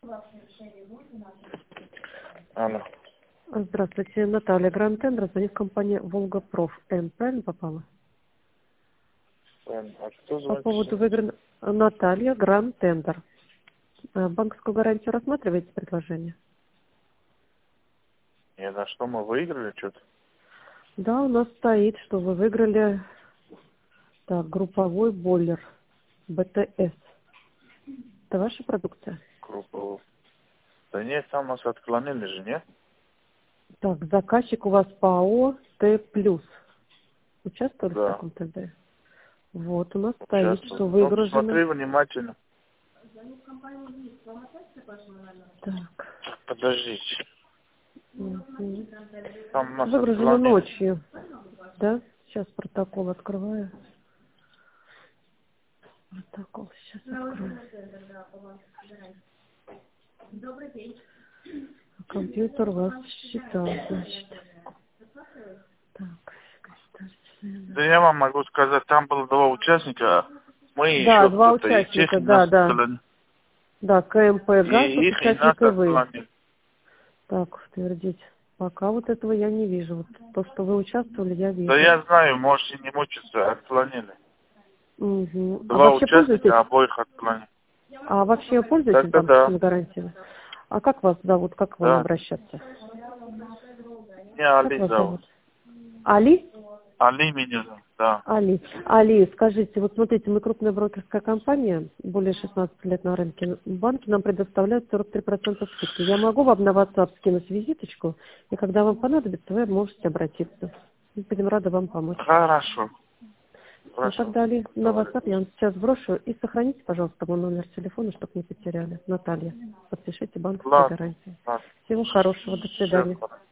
Алло. Здравствуйте, Наталья, Гранд Тендер, звонит компания Волгопроф. Правильно попала? А кто По звонит? поводу выиграна Наталья, Гранд Тендер. Банковскую гарантию рассматриваете предложение? Нет, а что, мы выиграли что-то? Да, у нас стоит, что вы выиграли групповой бойлер БТС. Это ваша продукция? Группу. Да нет, там нас отклонили же, нет? Так, заказчик у вас ПАО Т+. Участвовали в Да, таком ТД? Вот, у нас стоит, что участвовал. Ну, выгружено. посмотри внимательно. Так. Подождите. Мгм. Там нас Выгружено отклонили. ночью. Да? Сейчас протокол открываю. Протокол сейчас открою. Компьютер у вас считал, значит. Так, государственная. Да я вам могу сказать, там было два участника, мы и Да, еще два кто-то, и тех, участника, и нас да. отклонили. Да, КМП ГАЗ, И их, и нас участник и вы. отклонили. Так, утвердить. Пока вот этого я не вижу. Вот то, что вы участвовали, я Да вижу. я знаю, можете не мучиться, отклонили. Угу. А Два вообще участника, пользуетесь? обоих отклонили. А вообще пользуетесь Так-то да, банковскими гарантиями? А как вас зовут? Как к вам да. обращаться? Меня Как Али вас зовут. зовут? Али? Али меня зовут, да. Али. Али, скажите, вот смотрите, мы крупная брокерская компания, более 16 лет на рынке. Банки нам предоставляют 43% скидки. Я могу вам на WhatsApp скинуть визиточку, и когда вам понадобится, вы можете обратиться. Мы будем рады вам помочь. Хорошо. Ну Хорошо. тогда, Али, на WhatsApp я Договорились. вам сейчас брошу. И сохраните, пожалуйста, мой номер телефона, чтобы не потеряли. Наталья, подпишите банковские Ладно, гарантии. ладно. Всего хорошего, до Все свидания. хорошо.